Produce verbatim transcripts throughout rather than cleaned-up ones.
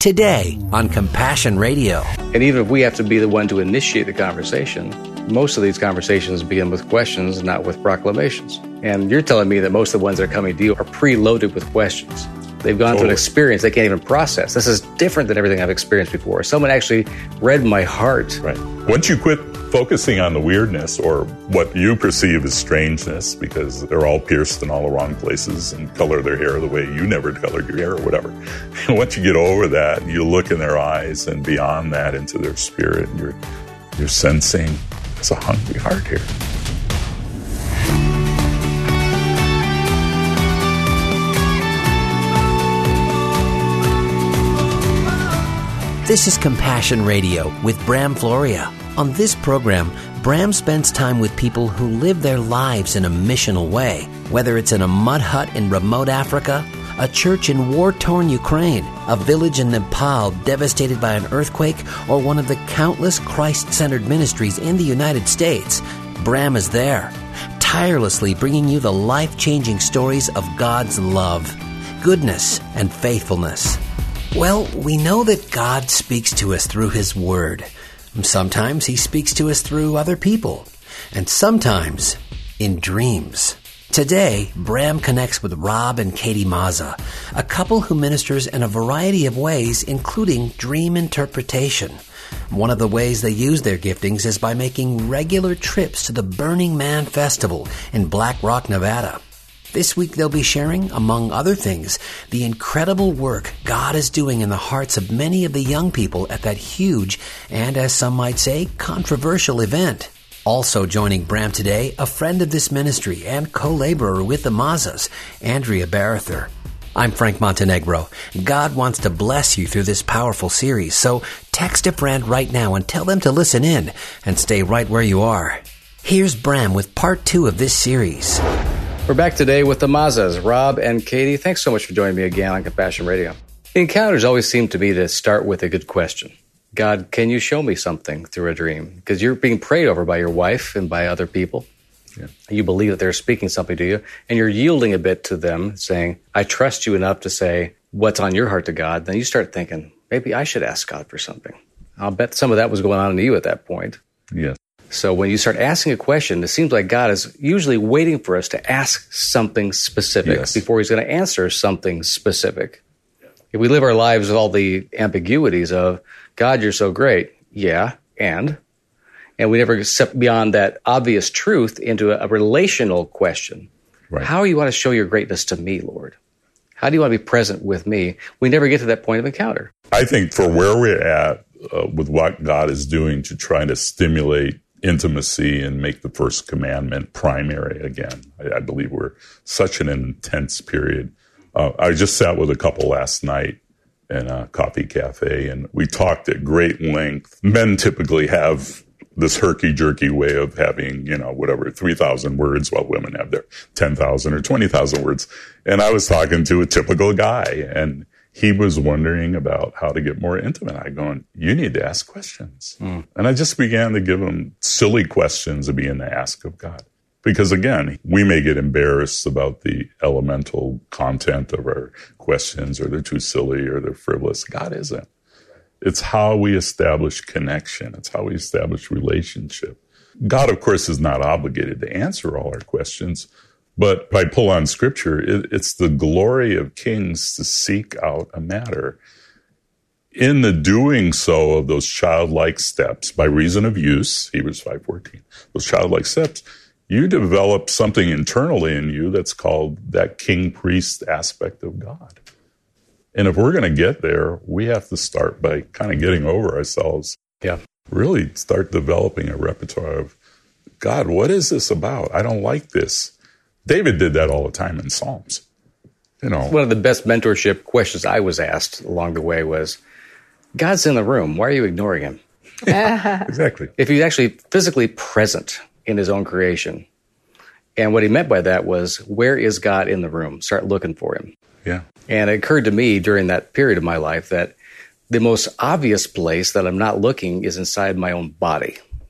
today on Compassion Radio. And even if we have to be the one to initiate the conversation, most of these conversations begin with questions, not with proclamations. And you're telling me that most of the ones that are coming to you are preloaded with questions. They've gone totally. through an experience they can't even process. This is different than everything I've experienced before. Someone actually read my heart. Right. Once you quit focusing on the weirdness or what you perceive as strangeness, because they're all pierced in all the wrong places and color their hair the way you never colored your hair or whatever. Once you get over that, you look in their eyes and beyond that into their spirit, and you're, you're sensing there's a hungry heart here. This is Compassion Radio with Bram Floria. On this program, Bram spends time with people who live their lives in a missional way, whether it's in a mud hut in remote Africa, a church in war-torn Ukraine, a village in Nepal devastated by an earthquake, or one of the countless Christ-centered ministries in the United States. Bram is there, tirelessly bringing you the life-changing stories of God's love, goodness, and faithfulness. Well, we know that God speaks to us through His Word. Sometimes He speaks to us through other people, and sometimes in dreams. Today, Bram connects with Rob and Katie Mazza, a couple who ministers in a variety of ways, including dream interpretation. One of the ways they use their giftings is by making regular trips to the Burning Man Festival in Black Rock, Nevada. This week they'll be sharing, among other things, the incredible work God is doing in the hearts of many of the young people at that huge and, as some might say, controversial event. Also joining Bram today, a friend of this ministry and co-laborer with the Mazzas, Andrea Barather. I'm Frank Montenegro. God wants to bless you through this powerful series, so text a friend right now and tell them to listen in and stay right where you are. Here's Bram with part two of this series. We're back today with the Mazzas, Rob and Katie. Thanks so much for joining me again on Compassion Radio. Encounters always seem to me to start with a good question. God, can you show me something through a dream? Because you're being prayed over by your wife and by other people. Yeah. You believe that they're speaking something to you, and you're yielding a bit to them, saying, I trust you enough to say what's on your heart to God. Then you start thinking, maybe I should ask God for something. I'll bet some of that was going on in you at that point. Yes. So when you start asking a question, it seems like God is usually waiting for us to ask something specific yes. before He's going to answer something specific. If we live our lives with all the ambiguities of, God, you're so great, yeah, and? And we never step beyond that obvious truth into a, a relational question. Right. How do you want to show your greatness to me, Lord? How do you want to be present with me? We never get to that point of encounter. I think for where we're at uh, with what God is doing to try to stimulate intimacy and make the first commandment primary again. I, I believe we're such an intense period. Uh, I just sat with a couple last night in a coffee cafe, and we talked at great length. Men typically have this herky-jerky way of having, you know, whatever, three thousand words, while women have their ten thousand or twenty thousand words. And I was talking to a typical guy, and he was wondering about how to get more intimate. I going, you need to ask questions. Mm. And I just began to give him silly questions to begin to ask of God. Because again, we may get embarrassed about the elemental content of our questions, or they're too silly or they're frivolous. God isn't. It's how we establish connection. It's how we establish relationship. God, of course, is not obligated to answer all our questions. But if I pull on Scripture, it, it's the glory of kings to seek out a matter. In the doing so of those childlike steps, by reason of use, Hebrews five fourteen, those childlike steps, you develop something internally in you that's called that king-priest aspect of God. And if we're going to get there, we have to start by kind of getting over ourselves. Yeah. Really start developing a repertoire of, God, what is this about? I don't like this. David did that all the time in Psalms. You know, one of the best mentorship questions I was asked along the way was, God's in the room. Why are you ignoring Him? Exactly. If He's actually physically present in His own creation. And what he meant by that was, where is God in the room? Start looking for Him. Yeah. And it occurred to me during that period of my life that the most obvious place that I'm not looking is inside my own body.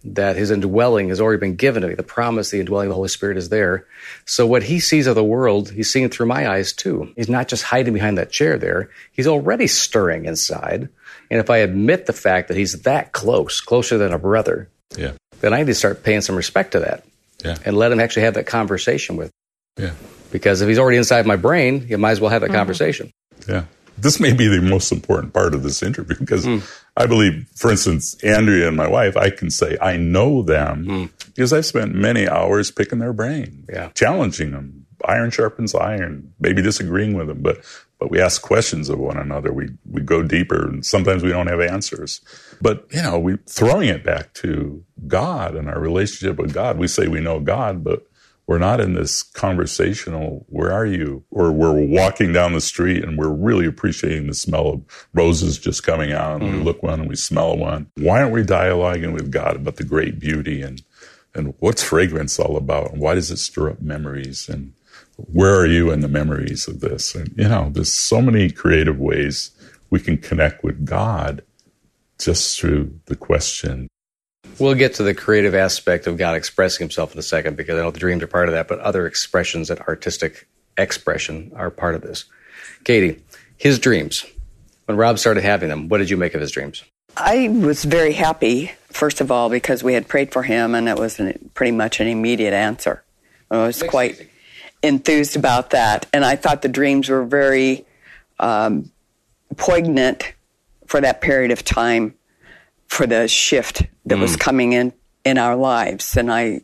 that his indwelling has already been given to me. The promise, the indwelling of the Holy Spirit is there. So what he sees of the world, he's seeing through my eyes too. He's not just hiding behind that chair there. He's already stirring inside. And if I admit the fact that he's that close, closer than a brother, yeah. then I need to start paying some respect to that. Yeah. And let him actually have that conversation with me. Yeah. Because if he's already inside my brain, you might as well have that mm-hmm. conversation. Yeah. This may be the most important part of this interview because mm. I believe, for instance, Andrea and my wife, I can say I know them mm. because I've spent many hours picking their brain, yeah. challenging them. Iron sharpens iron, maybe disagreeing with them, but but we ask questions of one another. We we go deeper, and sometimes we don't have answers. But, you know, we throwing it back to God and our relationship with God. We say we know God, but we're not in this conversational, where are you? Or we're walking down the street and we're really appreciating the smell of roses just coming out. And mm. we look one and we smell one. Why aren't we dialoguing with God about the great beauty and, and what's fragrance all about? And why does it stir up memories? And where are you in the memories of this? And, you know, there's so many creative ways we can connect with God just through the question. We'll get to the creative aspect of God expressing himself in a second, because I know the dreams are part of that, but other expressions and artistic expression are part of this. Katie, his dreams, when Rob started having them, what did you make of his dreams? I was very happy, first of all, because we had prayed for him, and it was an, pretty much an immediate answer. I was Makes quite easy. enthused about that, and I thought the dreams were very um, poignant for that period of time, for the shift that mm. was coming in in our lives. And I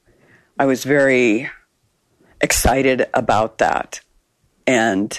I was very excited about that. And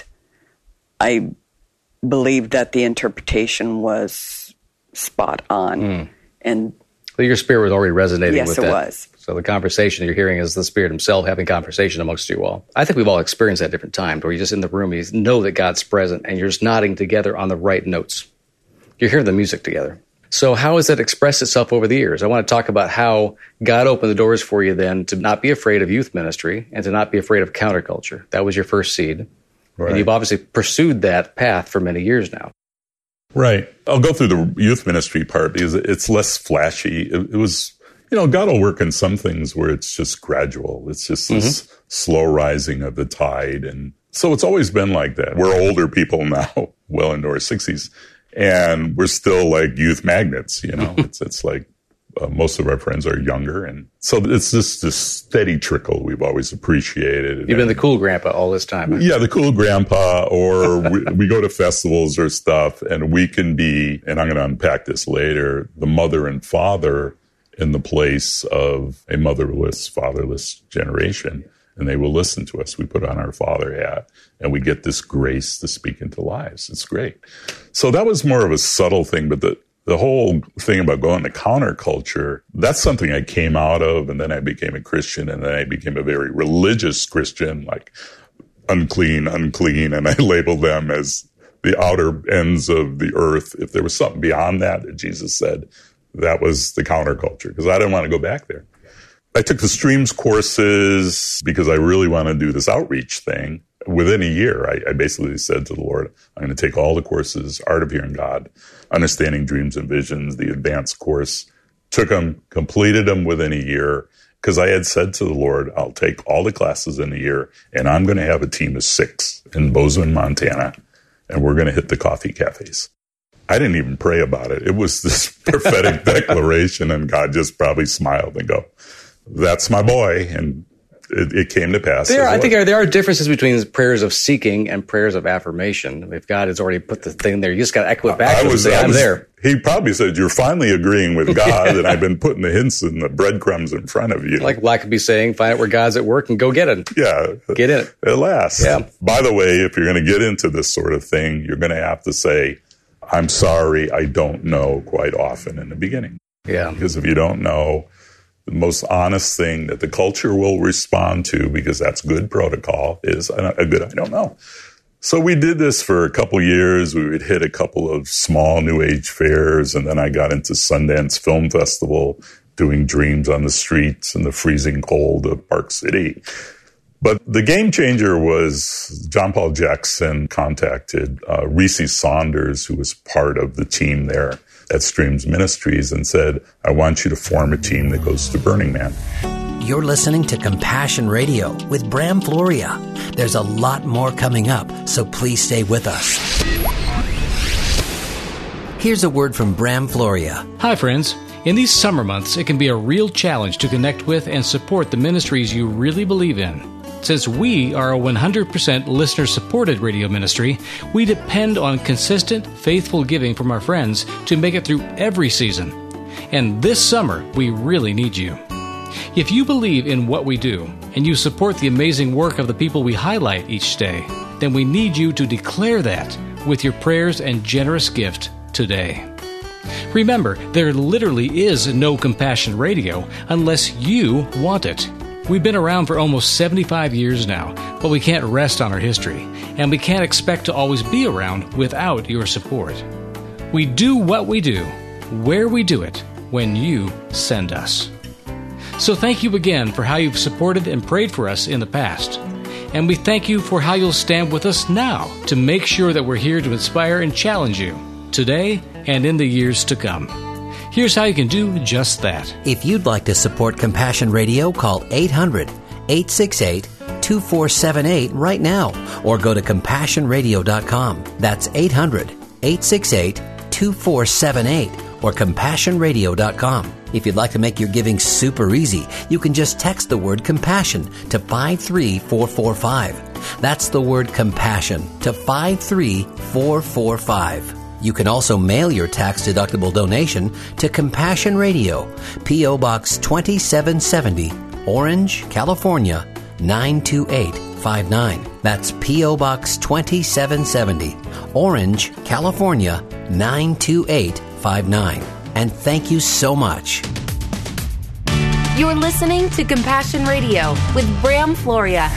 I believed that the interpretation was spot on. Mm. And well, your spirit was already resonating yes, with that. Yes, it was. So the conversation you're hearing is the Spirit himself having conversation amongst you all. I think we've all experienced that at different times, where you're just in the room, you know that God's present, and you're just nodding together on the right notes. You're hearing the music together. So how has that expressed itself over the years? I want to talk about how God opened the doors for you then to not be afraid of youth ministry and to not be afraid of counterculture. That was your first seed. Right. And you've obviously pursued that path for many years now. Right. I'll go through the youth ministry part because it's less flashy. It, it was, you know, God will work in some things where it's just gradual. It's just this mm-hmm. slow rising of the tide. And so it's always been like that. We're older people now, well into our sixties. And we're still like youth magnets, you know. it's it's like uh, most of our friends are younger, and so it's just this steady trickle we've always appreciated. You've been and, the cool grandpa all this time. Huh? Yeah, the cool grandpa, or we, we go to festivals or stuff, and we can be, and I'm going to unpack this later, the mother and father in the place of a motherless, fatherless generation. And they will listen to us. We put on our father hat, and we get this grace to speak into lives. It's great. So that was more of a subtle thing, but the, the whole thing about going to counterculture, that's something I came out of, and then I became a Christian, and then I became a very religious Christian, like unclean, unclean, and I labeled them as the outer ends of the earth. If there was something beyond that that Jesus said, that was the counterculture, because I didn't want to go back there. I took the Streams courses because I really want to do this outreach thing. Within a year, I, I basically said to the Lord, I'm going to take all the courses, Art of Hearing God, Understanding Dreams and Visions, the advanced course, took them, completed them within a year, because I had said to the Lord, I'll take all the classes in a year, and I'm going to have a team of six in Bozeman, Montana, and we're going to hit the coffee cafes. I didn't even pray about it. It was this prophetic declaration, and God just probably smiled and go, that's my boy, and it, it came to pass. There, I think there are differences between prayers of seeking and prayers of affirmation. If God has already put the thing there, you just got to echo it back to him and say, I'm there. He probably said, you're finally agreeing with God, yeah. and I've been putting the hints and the breadcrumbs in front of you. Like Blackaby saying, find out where God's at work and go get it. Yeah. Get in it. At last. Yeah. By the way, if you're going to get into this sort of thing, you're going to have to say, I'm sorry, I don't know quite often in the beginning. Yeah. Because if you don't know, the most honest thing that the culture will respond to, because that's good protocol, is a good I don't know. So we did this for a couple years. We would hit a couple of small New Age fairs, and then I got into Sundance Film Festival, doing dreams on the streets in the freezing cold of Park City. But the game changer was John Paul Jackson contacted uh, Reese Saunders, who was part of the team there at Streams Ministries, and said, I want you to form a team that goes to Burning Man. You're listening to Compassion Radio with Bram Floria. There's a lot more coming up, so please stay with us. Here's a word from Bram Floria. Hi, friends. In these summer months, it can be a real challenge to connect with and support the ministries you really believe in. Since we are a one hundred percent listener-supported radio ministry, we depend on consistent, faithful giving from our friends to make it through every season. And this summer, we really need you. If you believe in what we do, and you support the amazing work of the people we highlight each day, then we need you to declare that with your prayers and generous gift today. Remember, there literally is no Compassion Radio unless you want it. We've been around for almost seventy-five years now, but we can't rest on our history, and we can't expect to always be around without your support. We do what we do, where we do it, when you send us. So thank you again for how you've supported and prayed for us in the past. And we thank you for how you'll stand with us now to make sure that we're here to inspire and challenge you today and in the years to come. Here's how you can do just that. If you'd like to support Compassion Radio, call eight hundred, eight six eight, two four seven eight right now or go to compassion radio dot com. That's eight hundred, eight six eight, two four seven eight or compassion radio dot com. If you'd like to make your giving super easy, you can just text the word compassion to five three four four five. That's the word compassion to five three four four five. You can also mail your tax-deductible donation to Compassion Radio, P O. Box twenty-seven seventy, Orange, California, nine two eight five nine. That's P O. Box twenty-seven seventy, Orange, California, nine two eight five nine. And thank you so much. You're listening to Compassion Radio with Bram Floria.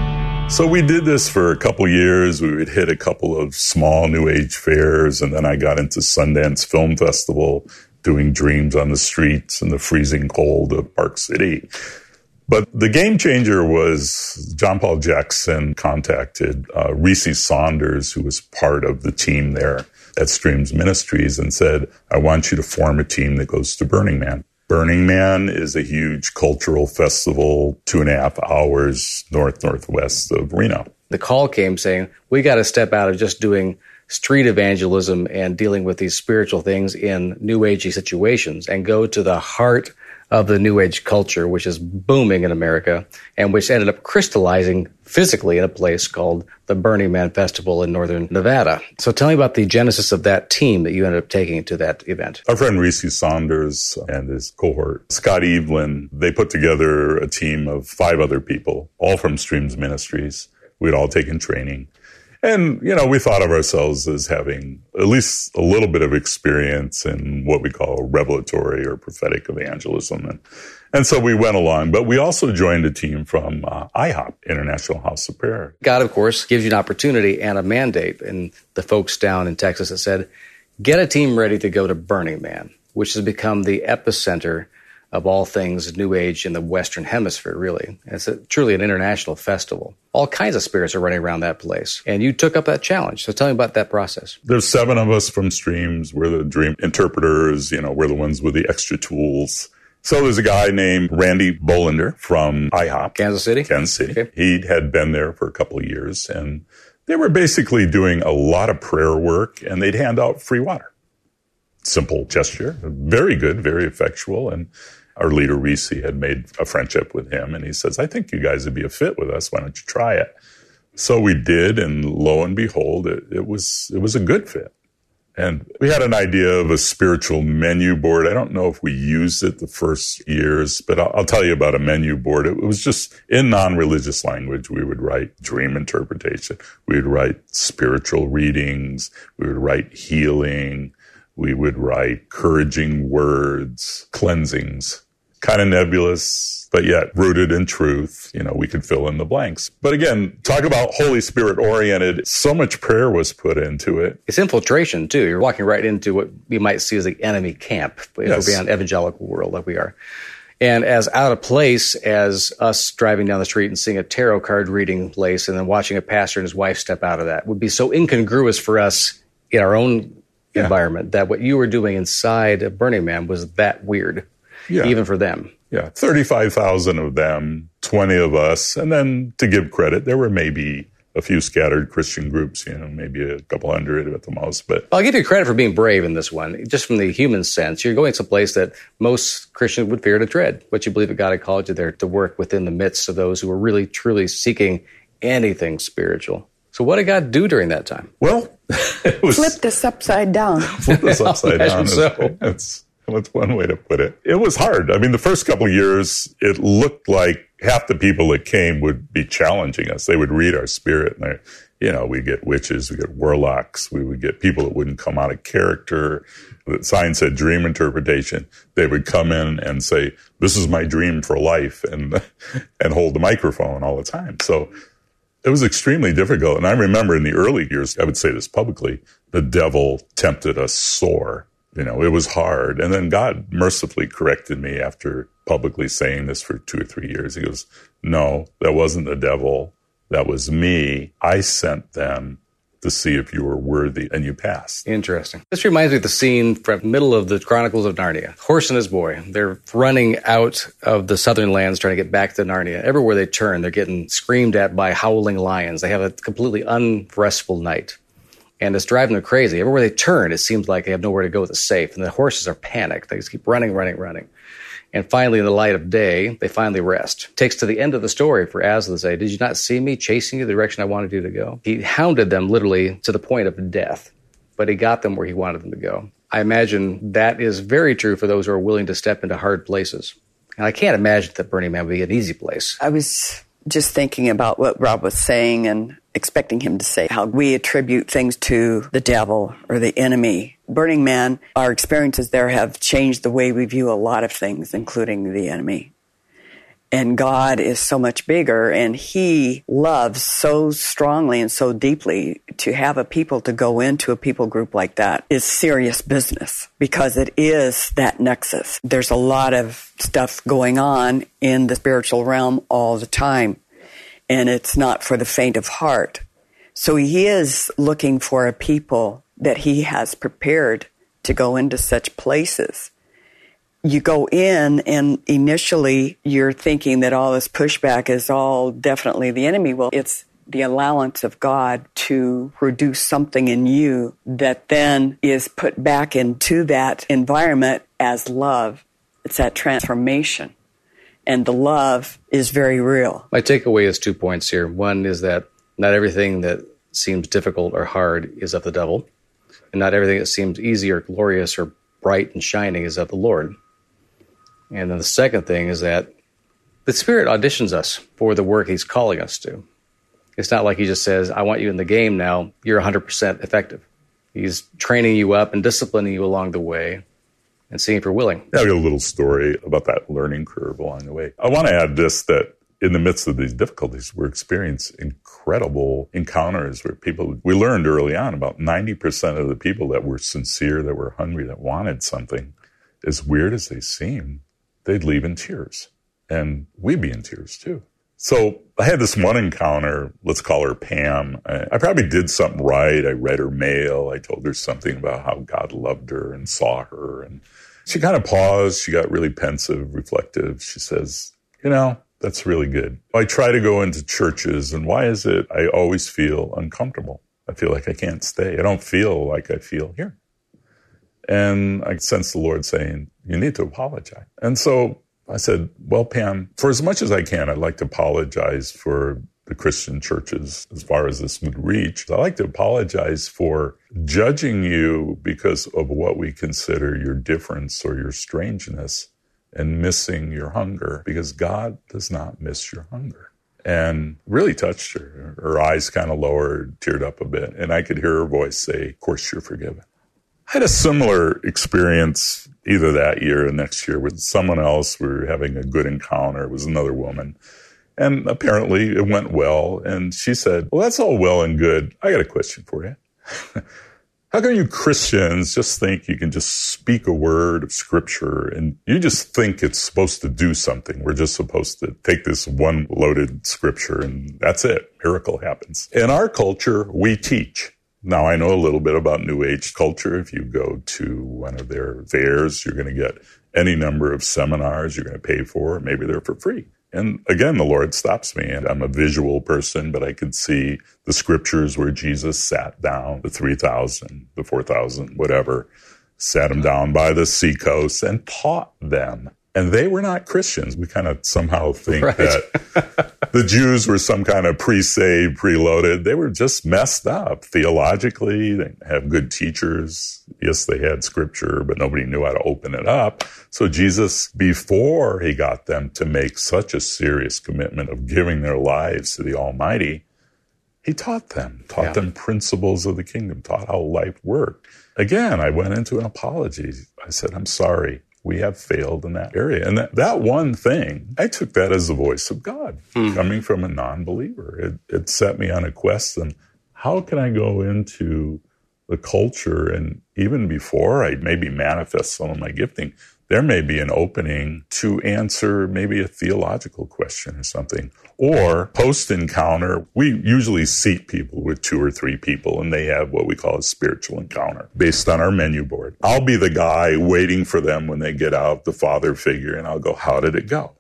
So we did this for a couple years. We would hit a couple of small New Age fairs, and then I got into Sundance Film Festival, doing Dreams on the streets in the freezing cold of Park City. But the game changer was John Paul Jackson contacted uh, Reese Saunders, who was part of the team there at Streams Ministries, and said, I want you to form a team that goes to Burning Man. Burning Man is a huge cultural festival, two and a half hours north-northwest of Reno. The call came saying, we got to step out of just doing street evangelism and dealing with these spiritual things in New Agey situations and go to the heart of the New Age culture, which is booming in America and which ended up crystallizing physically in a place called the Burning Man Festival in northern Nevada. So tell me about the genesis of that team that you ended up taking to that event. Our friend Reese Saunders and his cohort, Scott Evelyn, they put together a team of five other people, all from Streams Ministries. We'd all taken training. And, you know, we thought of ourselves as having at least a little bit of experience in what we call revelatory or prophetic evangelism. And, and so we went along. But we also joined a team from uh, I HOP, International House of Prayer. God, of course, gives you an opportunity and a mandate. And the folks down in Texas that said, get a team ready to go to Burning Man, which has become the epicenter of all things New Age in the Western Hemisphere, really. It's a, truly an international festival. All kinds of spirits are running around that place. And you took up that challenge. So tell me about that process. There's seven of us from Streams. We're the dream interpreters. You know, we're the ones with the extra tools. So there's a guy named Randy Bolander from I HOP. Kansas City? Kansas City. Okay. He had been there for a couple of years. And they were basically doing a lot of prayer work, and they'd hand out free water. Simple gesture. Very good, very effectual. And our leader, Reese, had made a friendship with him, and he says, I think you guys would be a fit with us. Why don't you try it? So we did, and lo and behold, it, it was it was a good fit. And we had an idea of a spiritual menu board. I don't know if we used it the first years, but I'll, I'll tell you about a menu board. It, it was just in non-religious language. We would write dream interpretation. We would write spiritual readings. We would write healing. We would write encouraging words, cleansings. Kind of nebulous, but yet rooted in truth. You know, we could fill in the blanks. But again, talk about Holy Spirit oriented. So much prayer was put into it. It's infiltration, too. You're walking right into what we might see as the enemy camp, if Yes. we're beyond evangelical world like we are. And as out of place as us driving down the street and seeing a tarot card reading place and then watching a pastor and his wife step out of that would be so incongruous for us in our own yeah. environment that what you were doing inside of Burning Man was that weird, yeah. even for them. Yeah, thirty-five thousand of them, twenty of us. And then to give credit, there were maybe a few scattered Christian groups, you know, maybe a couple hundred at the most. But I'll give you credit for being brave in this one, just from the human sense. You're going someplace that most Christians would fear to tread, but you believe that God had called you there to work within the midst of those who were really, truly seeking anything spiritual. So what did God do during that time? Well, it was... Flipped us upside down. Flipped us upside down. So. It's, that's one way to put it. It was hard. I mean, the first couple of years, it looked like half the people that came would be challenging us. They would read our spirit. And they, you know, we'd get witches, we'd get warlocks, we would get people that wouldn't come out of character. The sign said dream interpretation. They would come in and say, this is my dream for life, and and hold the microphone all the time. So it was extremely difficult. And I remember in the early years, I would say this publicly, the devil tempted us sore. You know, it was hard. And then God mercifully corrected me after publicly saying this for two or three years. He goes, no, that wasn't the devil. That was me. I sent them to see if you were worthy, and you passed. Interesting. This reminds me of the scene from the middle of the Chronicles of Narnia. Horse and his boy. They're running out of the southern lands trying to get back to Narnia. Everywhere they turn, they're getting screamed at by howling lions. They have a completely unrestful night. And it's driving them crazy. Everywhere they turn, it seems like they have nowhere to go that's safe. And the horses are panicked. They just keep running, running, running. And finally, in the light of day, they finally rest. It takes to the end of the story for Aslan to say, did you not see me chasing you the direction I wanted you to go? He hounded them literally to the point of death, but he got them where he wanted them to go. I imagine that is very true for those who are willing to step into hard places. And I can't imagine that Burning Man would be an easy place. I was just thinking about what Rob was saying and expecting him to say how we attribute things to the devil or the enemy. Burning Man, our experiences there have changed the way we view a lot of things, including the enemy. And God is so much bigger, and he loves so strongly and so deeply. To have a people to go into a people group like that is serious business, because it is that nexus. There's a lot of stuff going on in the spiritual realm all the time, and it's not for the faint of heart. So he is looking for a people that he has prepared to go into such places. You go in, and initially you're thinking that all this pushback is all definitely the enemy. Well, it's the allowance of God to produce something in you that then is put back into that environment as love. It's that transformation. And the love is very real. My takeaway is two points here. One is that not everything that seems difficult or hard is of the devil. And not everything that seems easy or glorious or bright and shining is of the Lord. And then the second thing is that the Spirit auditions us for the work he's calling us to. It's not like he just says, I want you in the game now. You're one hundred percent effective. He's training you up and disciplining you along the way and seeing if you're willing. I'll get a little story about that learning curve along the way. I want to add this, that in the midst of these difficulties, we're experiencing incredible encounters where people, we learned early on about ninety percent of the people that were sincere, that were hungry, that wanted something, as weird as they seem, they'd leave in tears. And we'd be in tears too. So I had this one encounter, let's call her Pam. I, I probably did something right. I read her mail. I told her something about how God loved her and saw her. And she kind of paused. She got really pensive, reflective. She says, you know, that's really good. I try to go into churches, and why is it I always feel uncomfortable? I feel like I can't stay. I don't feel like I feel here. And I sense the Lord saying, you need to apologize. And so I said, well, Pam, for as much as I can, I'd like to apologize for the Christian churches as far as this would reach. I'd like to apologize for judging you because of what we consider your difference or your strangeness and missing your hunger, because God does not miss your hunger. And really touched her. Her eyes kind of lowered, teared up a bit, and I could hear her voice say, of course you're forgiven. I had a similar experience either that year or next year with someone else. We were having a good encounter. It was another woman. And apparently it went well. And she said, well, that's all well and good. I got a question for you. How How come you Christians just think you can just speak a word of Scripture and you just think it's supposed to do something? We're just supposed to take this one loaded Scripture and that's it. Miracle happens. In our culture, we teach. Now, I know a little bit about New Age culture. If you go to one of their fairs, you're going to get any number of seminars you're going to pay for. Maybe they're for free. And again, the Lord stops me. And I'm a visual person, but I could see the scriptures where Jesus sat down, the three thousand, the four thousand, whatever, sat them down by the seacoast and taught them. And they were not Christians. We kind of somehow think right. that the Jews were some kind of pre-saved, preloaded. They were just messed up theologically. They didn't have good teachers. Yes, they had scripture, but nobody knew how to open it up. So Jesus, before he got them to make such a serious commitment of giving their lives to the Almighty, he taught them, taught yeah. them principles of the kingdom, taught how life worked. Again, I went into an apology. I said, I'm sorry. We have failed in that area. And that, that one thing, I took that as the voice of God mm. coming from a non-believer. It, it set me on a quest. And how can I go into the culture? And even before I maybe manifest some of my gifting, there may be an opening to answer maybe a theological question or something. Or post-encounter, we usually seat people with two or three people, and they have what we call a spiritual encounter based on our menu board. I'll be the guy waiting for them when they get out, the father figure, and I'll go, how did it go?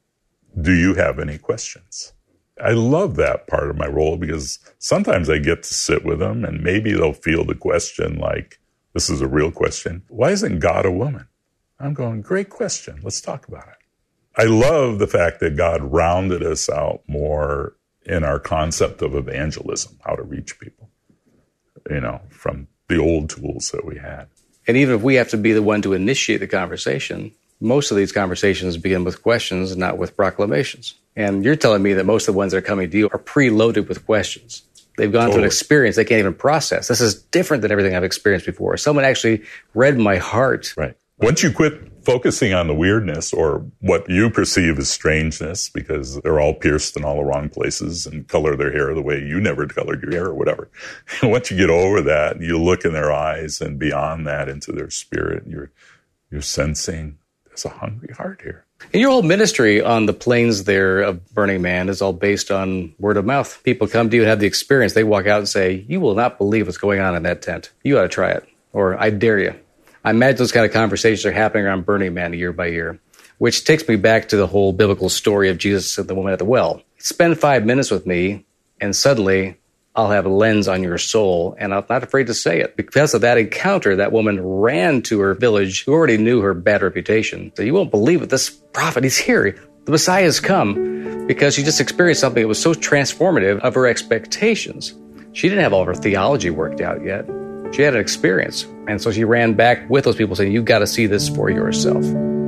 Do you have any questions? I love that part of my role because sometimes I get to sit with them, and maybe they'll feel the question like, this is a real question. Why isn't God a woman? I'm going, great question. Let's talk about it. I love the fact that God rounded us out more in our concept of evangelism, how to reach people, you know, from the old tools that we had. And even if we have to be the one to initiate the conversation, most of these conversations begin with questions, not with proclamations. And you're telling me that most of the ones that are coming to you are preloaded with questions. They've gone totally. through an experience they can't even process. This is different than everything I've experienced before. Someone actually read my heart. Right. Once you quit focusing on the weirdness or what you perceive as strangeness, because they're all pierced in all the wrong places and color their hair the way you never colored your hair or whatever. Once you get over that, you look in their eyes and beyond that into their spirit, you're, you're sensing there's a hungry heart here. And your whole ministry on the plains there of Burning Man is all based on word of mouth. People come to you and have the experience. They walk out and say, you will not believe what's going on in that tent. You ought to try it. Or I dare you. I imagine those kind of conversations are happening around Burning Man year by year, which takes me back to the whole biblical story of Jesus and the woman at the well. Spend five minutes with me, and suddenly I'll have a lens on your soul, and I'm not afraid to say it. Because of that encounter, that woman ran to her village, who already knew her bad reputation. So you won't believe it. This prophet, he's here. The Messiah has come, because she just experienced something that was so transformative of her expectations. She didn't have all of her theology worked out yet. She had an experience. And so she ran back with those people saying, you've got to see this for yourself.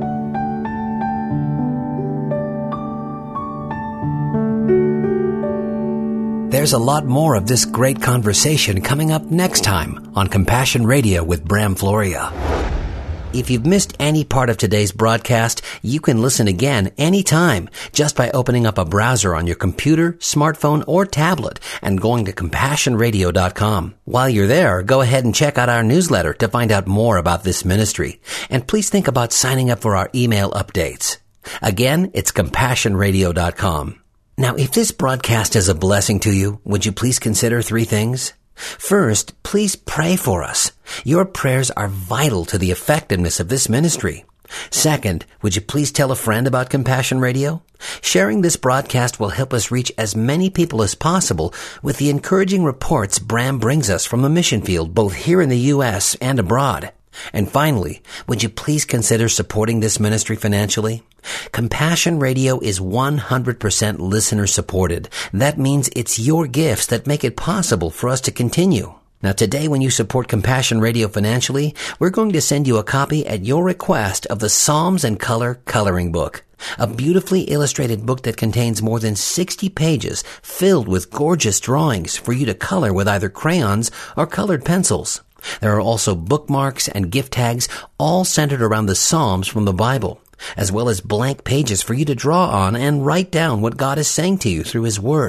There's a lot more of this great conversation coming up next time on Compassion Radio with Bram Floria. If you've missed any part of today's broadcast, you can listen again anytime just by opening up a browser on your computer, smartphone, or tablet and going to compassion radio dot com. While you're there, go ahead and check out our newsletter to find out more about this ministry. And please think about signing up for our email updates. Again, it's compassion radio dot com. Now, if this broadcast is a blessing to you, would you please consider three things? First, please pray for us. Your prayers are vital to the effectiveness of this ministry. Second, would you please tell a friend about Compassion Radio? Sharing this broadcast will help us reach as many people as possible with the encouraging reports Bram brings us from the mission field, both here in the U S and abroad. And finally, would you please consider supporting this ministry financially? Compassion Radio is one hundred percent listener supported. That means it's your gifts that make it possible for us to continue. Now today, when you support Compassion Radio financially, we're going to send you a copy at your request of the Psalms and Color Coloring Book, a beautifully illustrated book that contains more than sixty pages filled with gorgeous drawings for you to color with either crayons or colored pencils. There are also bookmarks and gift tags, all centered around the Psalms from the Bible, as well as blank pages for you to draw on and write down what God is saying to you through His Word.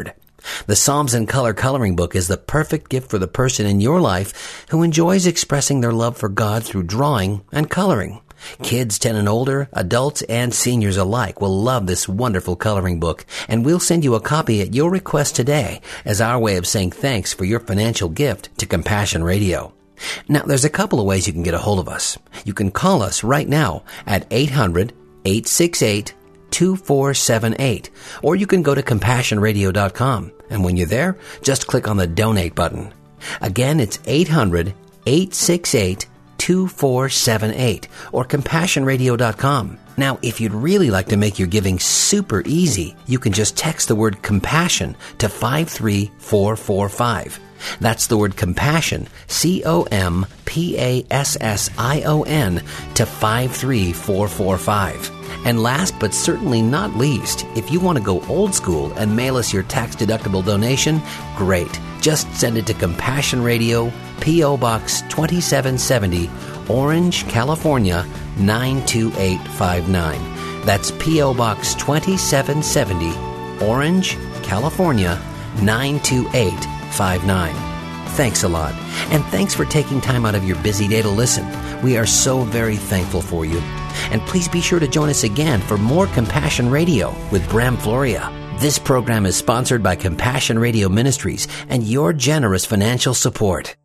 The Psalms in Color coloring book is the perfect gift for the person in your life who enjoys expressing their love for God through drawing and coloring. Kids ten and older, adults and seniors alike will love this wonderful coloring book, and we'll send you a copy at your request today as our way of saying thanks for your financial gift to Compassion Radio. Now, there's a couple of ways you can get a hold of us. You can call us right now at eight hundred, eight six eight, two four seven eight, or you can go to compassion radio dot com, and when you're there, just click on the donate button. Again, it's eight hundred, eight six eight, two four seven eight or compassion radio dot com. Now, if you'd really like to make your giving super easy, you can just text the word compassion to five three four four five. That's the word compassion, C O M P A S S I O N, to five three four four five. And last but certainly not least, if you want to go old school and mail us your tax-deductible donation, great. Just send it to Compassion Radio, P O. Box twenty-seven seventy, Orange, California, nine two eight five nine. That's P O. Box twenty-seven seventy, Orange, California, nine two eight five nine. Thanks a lot. And thanks for taking time out of your busy day to listen. We are so very thankful for you. And please be sure to join us again for more Compassion Radio with Bram Floria. This program is sponsored by Compassion Radio Ministries and your generous financial support.